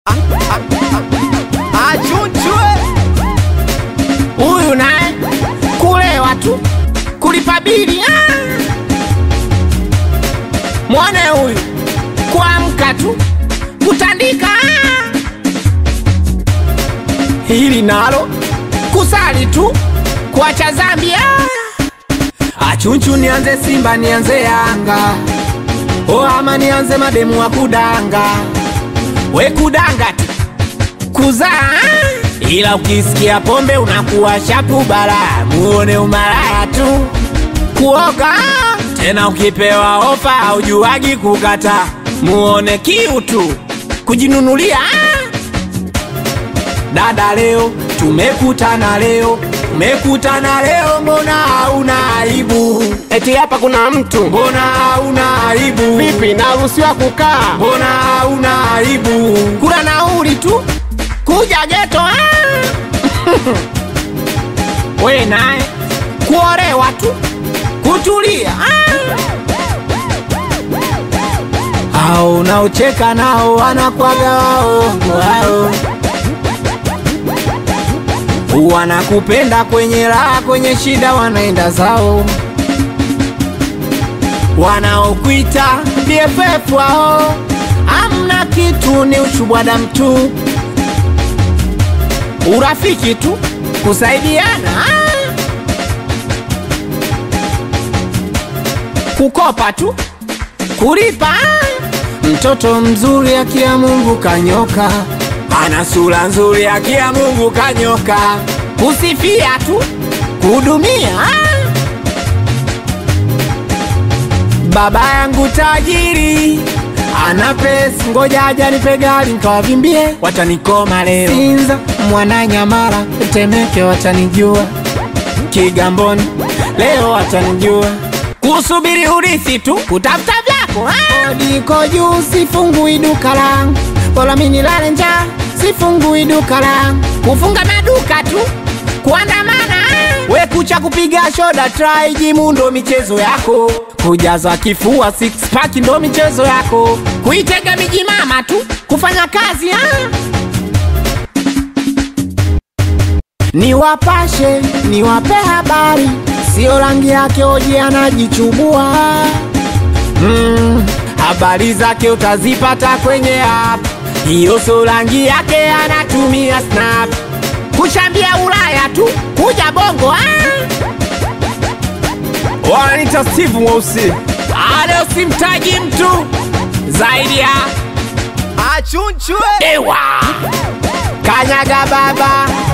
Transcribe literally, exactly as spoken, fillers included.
Achunchwe huyu naye kulewa tu kulipa bili. Mwana huyu kuamka tu kutandika. Hili nalo kusali tu kuacha Zambia. Achunchu nianze Simba nianze Yanga, o ama nianze mademu wa kudanga. We kudanga tu kuzaa, ila ukisikia pombe unakuwa shapu bala. Muone umalaya tu kuoga, tena ukipewa ofa haujuagi kukata. Muone kiu tu kujinunulia. Dada leo tumekutana leo, tumekutana leo, mbona hauna aibu? eti hapa kuna mtu, Mbona hauna aibu? vipi naruhusiwa kukaa? Mbona hauna aibu? Kula nauli tu kuja geto. We naye kuolewa tu kutulia. Hao unaocheka nao wanakwaga waongo hao, wanakupenda kwenye raha, kwenye shida wanaenda zao. Wanaokuita B F F wao amna kitu, ni ushubwada mtu. Urafiki tu kusaidiana, kukopa tu kulipa. Mtoto mzuri akia Mungu kanyoka, ana sura nzuri akia Mungu kanyoka. Kusifia tu kuhudumia. Baba yangu tajiri ana pesa, ngoja aja nipe gari nikawavimbie. Watanikoma leo Sinza, Mwananyamala, Temeke watanijua, Kigamboni leo watanijua. Kusubiri urithi tu kutafuta vyako. Niko juu sifungui duka langu, bora mimi nilale njaa sifungui duka langu. Kufunga maduka tu kuandamana. We kucha kupiga shoda try jimu ndo michezo yako, kujaza kifua six pack ndo michezo yako, kuitega miji mama tu kufanya kazi. ha? Niwapashe niwape habari, sio rangi yake oje anajichubua. mm, habari zake utazipata kwenye app, hiyo sio rangi yake anatumia snap. Kushambia Ulaya tu kuja Bongo. Wanita Steve Mweusi, Leo simtaji mtu zaidi ya achunchwe Ewa Kanyaga baba